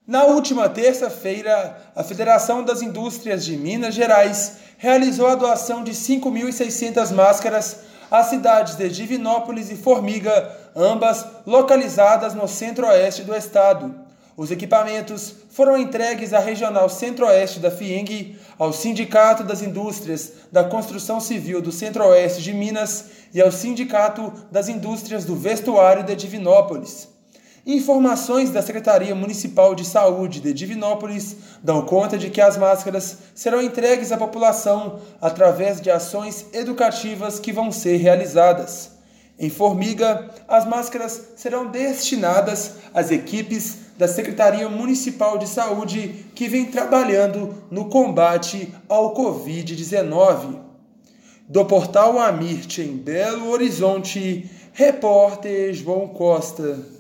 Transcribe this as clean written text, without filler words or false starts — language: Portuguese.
Na última terça-feira, a Federação das Indústrias de Minas Gerais realizou a doação de 5.600 máscaras às cidades de Divinópolis e Formiga, ambas localizadas no centro-oeste do estado. Os equipamentos foram entregues à Regional Centro-Oeste da FIENG, ao Sindicato das Indústrias da Construção Civil do Centro-Oeste de Minas e ao Sindicato das Indústrias do Vestuário de Divinópolis. Informações da Secretaria Municipal de Saúde de Divinópolis dão conta de que as máscaras serão entregues à população através de ações educativas que vão ser realizadas. Em Formiga, as máscaras serão destinadas às equipes da Secretaria Municipal de Saúde que vem trabalhando no combate ao Covid-19. Do portal Amirte em Belo Horizonte, repórter João Costa.